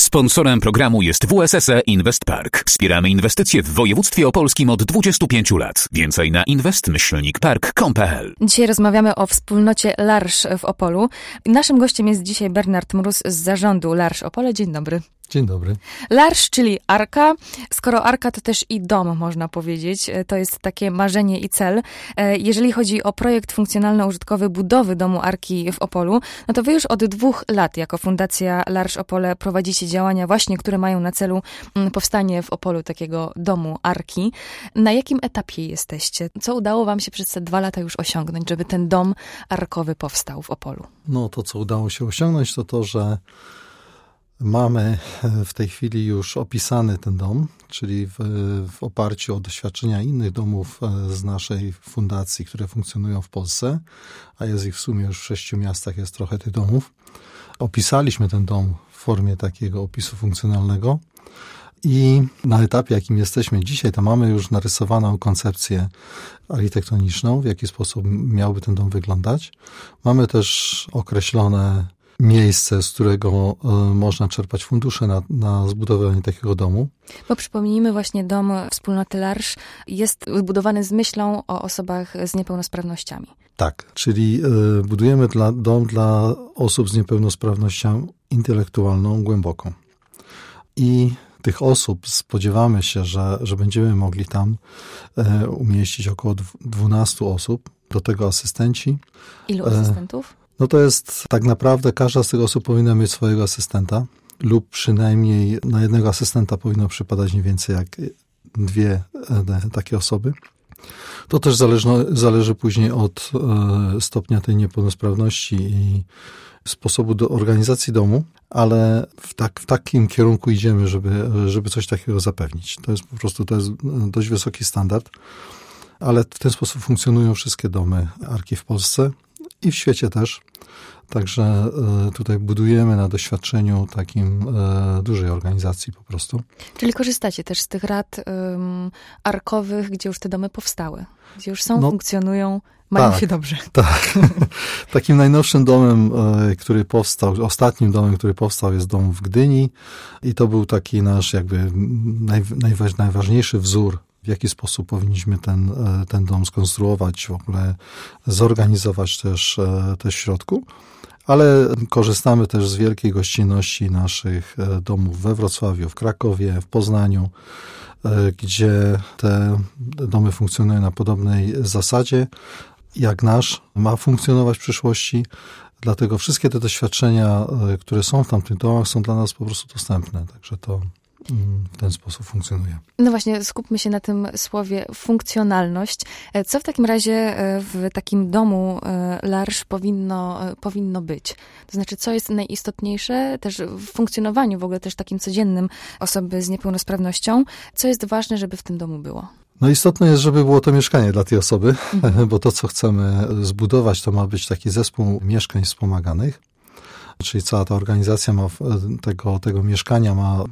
Sponsorem programu jest WSSE Invest Park. Wspieramy inwestycje w województwie opolskim od 25 lat. Więcej na invest-park.pl. Dzisiaj rozmawiamy o wspólnocie L'Arche w Opolu. Naszym gościem jest dzisiaj Bernard Mróz z zarządu L'Arche Opole. Dzień dobry. Dzień dobry. L'Arche, czyli Arka. Skoro Arka, to też i dom, można powiedzieć. To jest takie marzenie i cel. Jeżeli chodzi o projekt funkcjonalno-użytkowy budowy domu Arki w Opolu, no to wy już od 2 lat jako Fundacja L'Arche Opole prowadzicie działania właśnie, które mają na celu powstanie w Opolu takiego domu Arki. Na jakim etapie jesteście? Co udało wam się przez te 2 lata już osiągnąć, żeby ten dom arkowy powstał w Opolu? No to, co udało się osiągnąć, to, że mamy w tej chwili już opisany ten dom, czyli w oparciu o doświadczenia innych domów z naszej fundacji, które funkcjonują w Polsce, a jest ich w sumie już w 6 miastach, jest trochę tych domów. Opisaliśmy ten dom w formie takiego opisu funkcjonalnego i na etapie, jakim jesteśmy dzisiaj, to mamy już narysowaną koncepcję architektoniczną, w jaki sposób miałby ten dom wyglądać. Mamy też określone miejsce, z którego można czerpać fundusze na zbudowanie takiego domu. Bo przypomnijmy, właśnie dom wspólnoty L'Arche jest zbudowany z myślą o osobach z niepełnosprawnościami. Tak, czyli budujemy dom dla osób z niepełnosprawnością intelektualną głęboką. I tych osób spodziewamy się, że będziemy mogli tam umieścić około 12 osób, do tego asystenci. Ilu asystentów? No to jest tak naprawdę każda z tych osób powinna mieć swojego asystenta lub przynajmniej na jednego asystenta powinno przypadać nie więcej jak 2 takie osoby. To też zależy później od stopnia tej niepełnosprawności i sposobu do organizacji domu, ale w takim kierunku idziemy, żeby coś takiego zapewnić. To jest dość wysoki standard, ale w ten sposób funkcjonują wszystkie domy Arki w Polsce i w świecie też. Także tutaj budujemy na doświadczeniu takim dużej organizacji po prostu. Czyli korzystacie też z tych rad arkowych, gdzie już te domy powstały, gdzie już funkcjonują, mają się dobrze. Tak. Takim najnowszym domem, który powstał, ostatnim domem, który powstał, jest dom w Gdyni i to był taki nasz jakby najważniejszy wzór, w jaki sposób powinniśmy ten dom skonstruować, w ogóle zorganizować też w środku. Ale korzystamy też z wielkiej gościnności naszych domów we Wrocławiu, w Krakowie, w Poznaniu, gdzie te domy funkcjonują na podobnej zasadzie, jak nasz ma funkcjonować w przyszłości. Dlatego wszystkie te doświadczenia, które są w tamtych domach, są dla nas po prostu dostępne. Także to w ten sposób funkcjonuje. No właśnie, skupmy się na tym słowie funkcjonalność. Co w takim razie w takim domu L'Arche powinno być? To znaczy, co jest najistotniejsze też w funkcjonowaniu w ogóle też takim codziennym osoby z niepełnosprawnością? Co jest ważne, żeby w tym domu było? No istotne jest, żeby było to mieszkanie dla tej osoby, bo to, co chcemy zbudować, to ma być taki zespół mieszkań wspomaganych. Czyli cała ta organizacja tego mieszkania ma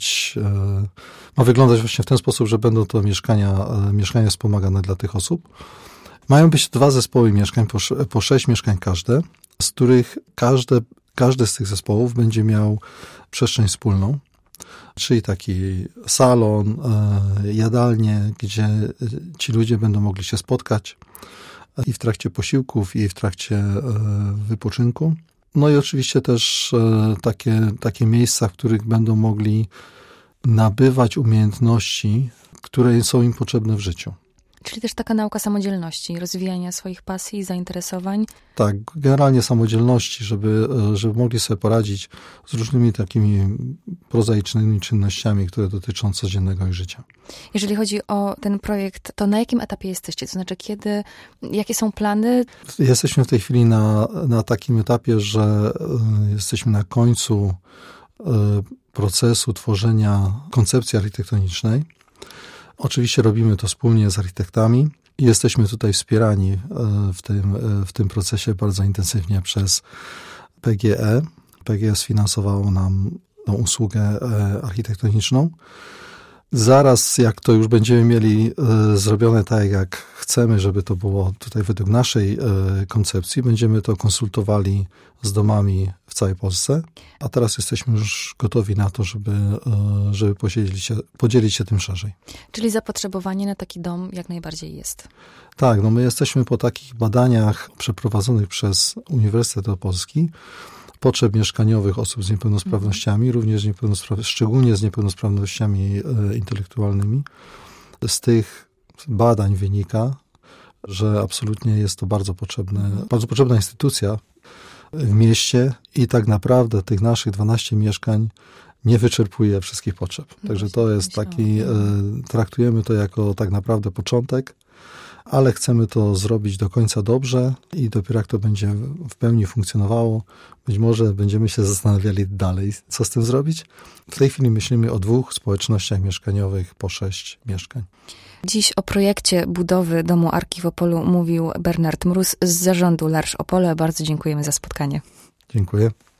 wyglądać właśnie w ten sposób, że będą to mieszkania wspomagane dla tych osób. Mają być 2 zespoły mieszkań, po 6 mieszkań każde, z których każdy z tych zespołów będzie miał przestrzeń wspólną, czyli taki salon, jadalnię, gdzie ci ludzie będą mogli się spotkać i w trakcie posiłków, i w trakcie wypoczynku. No i oczywiście też takie miejsca, w których będą mogli nabywać umiejętności, które są im potrzebne w życiu. Czyli też taka nauka samodzielności, rozwijania swoich pasji, zainteresowań. Tak, generalnie samodzielności, żeby mogli sobie poradzić z różnymi takimi prozaicznymi czynnościami, które dotyczą codziennego ich życia. Jeżeli chodzi o ten projekt, to na jakim etapie jesteście? To znaczy jakie są plany? Jesteśmy w tej chwili na takim etapie, że jesteśmy na końcu procesu tworzenia koncepcji architektonicznej. Oczywiście robimy to wspólnie z architektami i jesteśmy tutaj wspierani w tym procesie bardzo intensywnie przez PGE. PGE sfinansowało nam tą usługę architektoniczną. Zaraz, jak to już będziemy mieli zrobione tak, jak chcemy, żeby to było tutaj według naszej koncepcji, będziemy to konsultowali z domami w całej Polsce, a teraz jesteśmy już gotowi na to, żeby podzielić się tym szerzej. Czyli zapotrzebowanie na taki dom jak najbardziej jest. Tak, no my jesteśmy po takich badaniach przeprowadzonych przez Uniwersytet Opolski, potrzeb mieszkaniowych osób z niepełnosprawnościami, również szczególnie z niepełnosprawnościami intelektualnymi. Z tych badań wynika, że absolutnie jest to bardzo potrzebna instytucja w mieście i tak naprawdę tych naszych 12 mieszkań nie wyczerpuje wszystkich potrzeb. Także to jest traktujemy to jako tak naprawdę początek, ale chcemy to zrobić do końca dobrze i dopiero jak to będzie w pełni funkcjonowało, być może będziemy się zastanawiali dalej, co z tym zrobić. W tej chwili myślimy o 2 społecznościach mieszkaniowych po 6 mieszkań. Dziś o projekcie budowy domu Arki w Opolu mówił Bernard Mróz z zarządu L'Arche Opole. Bardzo dziękujemy za spotkanie. Dziękuję.